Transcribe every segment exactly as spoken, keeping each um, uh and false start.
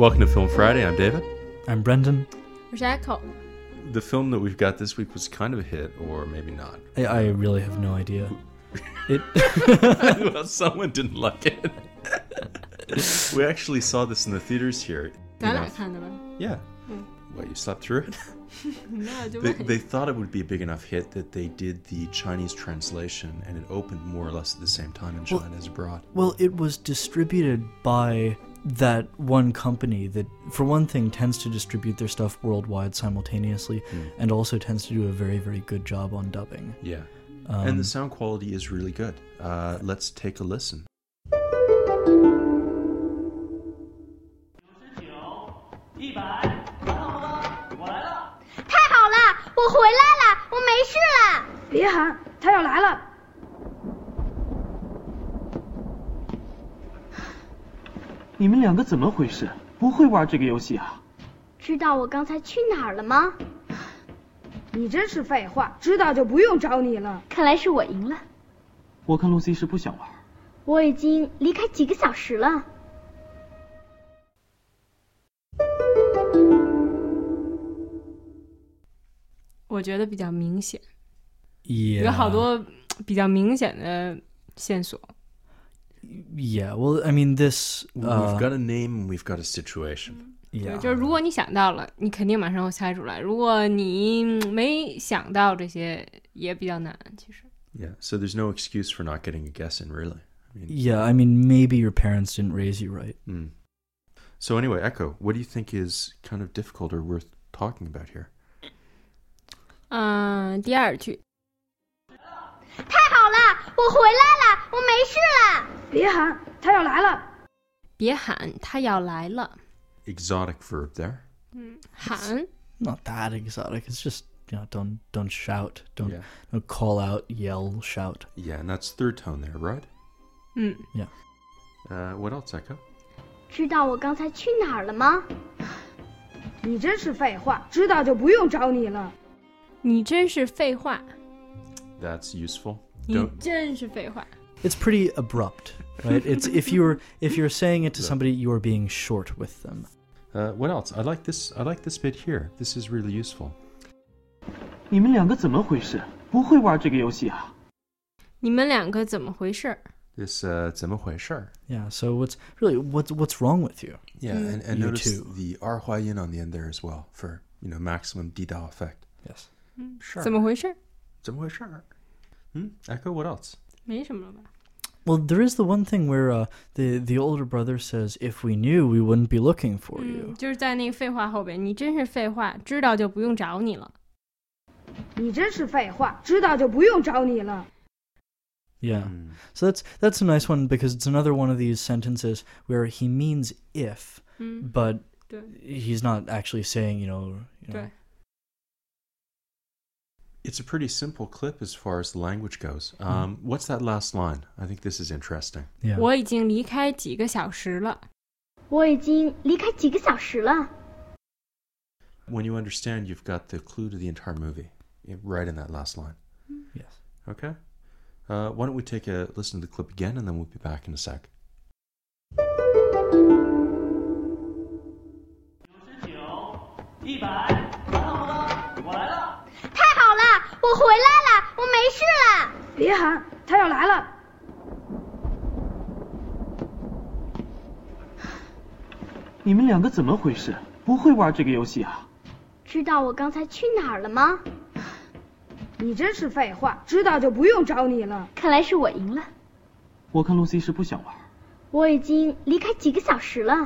Welcome to Film Friday. I'm David. I'm Brendan. 我是 Echo. The film that we've got this week was kind of a hit, or maybe not. I, I really have no idea. It Well, someone didn't like it. We actually saw this in the theaters here. 咱俩看的吧? Yeah. What, you slept through it? No, they, they thought it would be a big enough hit that they did the Chinese translation, and it opened more or less at the same time in China well, as abroad. Well, it was distributed by that one company that, for one thing, tends to distribute their stuff worldwide simultaneously, mm. and also tends to do a very, very good job on dubbing. Yeah. Um, and the sound quality is really good. Uh, let's take a listen. 我回来了，我没事了。 别喊，他要来了。 你们两个怎么回事？不会玩这个游戏啊？ 知道我刚才去哪儿了吗？ 你真是废话，知道就不用找你了。 看来是我赢了。 我看露西是不想玩。 我已经离开几个小时了。 我觉得比较明显， Yeah. 有好多比较明显的线索。 Yeah, well, I mean, this... Uh, we've got a name and we've got a situation. 对， Yeah. 就是如果你想到了，你肯定马上会猜出来。如果你没想到这些，也比较难，其实。 Yeah, so there's no excuse for not getting a guess in, really. I mean, Yeah, I mean, maybe your parents didn't raise you right. Mm. So anyway, Echo, what do you think is kind of difficult or worth talking about here? 嗯，第二句。 太好了，我回来了，我没事了。 别喊，他要来了。 别喊，他要来了。 Exotic verb there. 嗯，喊。 Not that exotic. It's just, you know, don't don't shout. Don't, Yeah. don't call out, yell, shout. Yeah, and that's third tone there, right? 嗯 Yeah. Uh, what else, Echo? 知道我刚才去哪儿了吗？ 你真是废话，知道就不用找你了。 你真是废话。 That's useful. 你 Don't. 真是废话。 It's pretty abrupt, right? It's if you're if you're saying it to somebody, you are being short with them. Uh, what else? I like this. I like this bit here. This is really useful. 你们两个怎么回事？不会玩这个游戏啊？ 你们两个怎么回事？ This uh, 怎么回事? Yeah. So what's really what's what's wrong with you? Yeah, and, and You notice too. the 儿化音 on the end there as well for, you know, maximum 地道 effect. Yes. Sure. 怎么回事？ 怎么回事? Hmm? Echo, what else? 没什么了吧？ Well, there is the one thing where uh, the the older brother says, "If we knew, we wouldn't be looking for 嗯， you." 就是在那个废话后边，你真是废话，知道就不用找你了。 你真是废话，知道就不用找你了。 Yeah. Mm. So that's that's a nice one because it's another one of these sentences where he means if, 嗯， but 对 he's not actually saying, you know. You know 对。 It's a pretty simple clip as far as the language goes. Um, what's that last line? I think this is interesting. Yeah. 我已经离开几个小时了。 我已经离开几个小时了。 When you understand, you've got the clue to the entire movie right in that last line. Yes. Okay. Uh, why don't we take a listen to the clip again, and then we'll be back in a sec. 一百，我来了。 太好了，我回来了，我没事了。 别喊，他要来了。 你们两个怎么回事？不会玩这个游戏啊？ 知道我刚才去哪儿了吗？ 你真是废话，知道就不用找你了。 看来是我赢了。 我看露西是不想玩。 我已经离开几个小时了。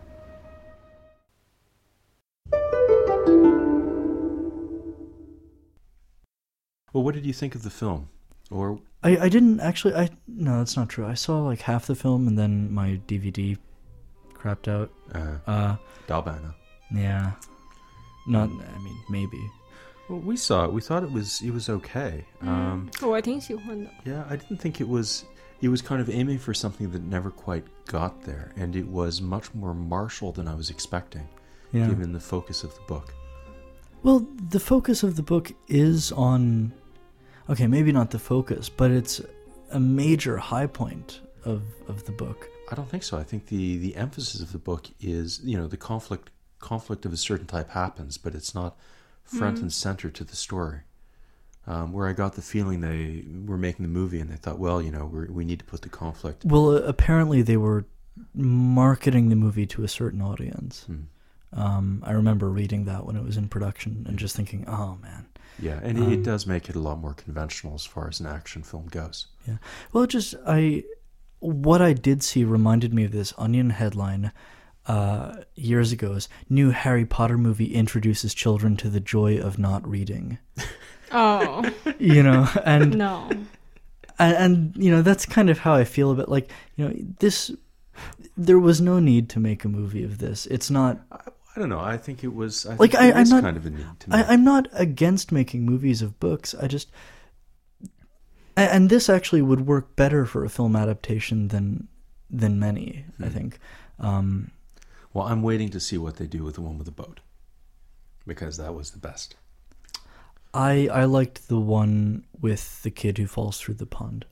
Well, what did you think of the film? Or I, I didn't actually. I no, that's not true. I saw like half the film and then my D V D crapped out. uh, Uh, 盗版呢? yeah. Not. I mean, maybe. Well, we saw it. We thought it was it was okay. Um, 我挺喜欢的。 yeah, I didn't think it was. It was kind of aiming for something that never quite got there, and it was much more martial than I was expecting, Yeah. given the focus of the book. Well, the focus of the book is on. Okay, maybe not the focus, but it's a major high point of of the book. I don't think so. I think the, the emphasis of the book is, you know, the conflict conflict of a certain type happens, but it's not front mm. and center to the story. Um, where I got the feeling they were making the movie and they thought, well, you know, we're, we need to put the conflict. Well, uh, apparently they were marketing the movie to a certain audience. Mm. Um, I remember reading that when it was in production and just thinking, oh, man. Yeah, and um, it does make it a lot more conventional as far as an action film goes. Yeah. Well, just, I, what I did see reminded me of this Onion headline uh, years ago is, new Harry Potter movie introduces children to the joy of not reading. Oh. You know, and... No. And, and, you know, that's kind of how I feel about, like, you know, this... There was no need to make a movie of this. It's not... I, I don't know. I think it was... I like, think I, it I'm is not, kind of a need to make. I, I'm not against making movies of books. I just... And, and this actually would work better for a film adaptation than than many, mm. I think. Um... Well, I'm waiting to see what they do with the one with the boat, because that was the best. I I liked the one with the kid who falls through the pond.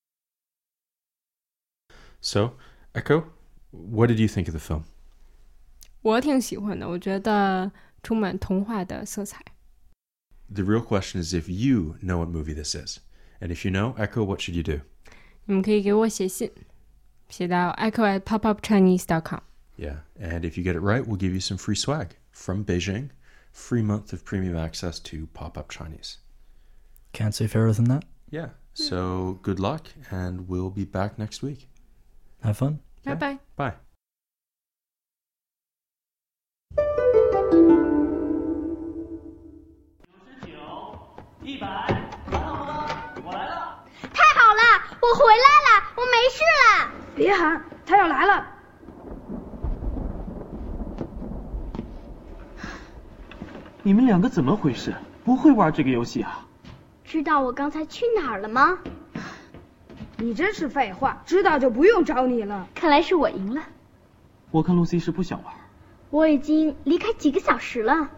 So, Echo, what did you think of the film? 我挺喜欢的，我觉得充满童话的色彩。 The real question is if you know what movie this is. And if you know, Echo, what should you do? 你们可以给我写信，写到 echo at popupchinese dot com. Yeah, and if you get it right, we'll give you some free swag from Beijing. Free month of premium access to Pop-Up Chinese. Can't say fairer than that. Yeah, so good luck, and we'll be back next week. Have fun. Bye bye. Bye. 太好了，我回来了，我没事了。 别喊，他要来了。 你们两个怎么回事？不会玩这个游戏啊？ 知道我刚才去哪儿了吗？ 你真是废话，知道就不用找你了。 看来是我赢了。 我看露西是不想玩。 我已经离开几个小时了。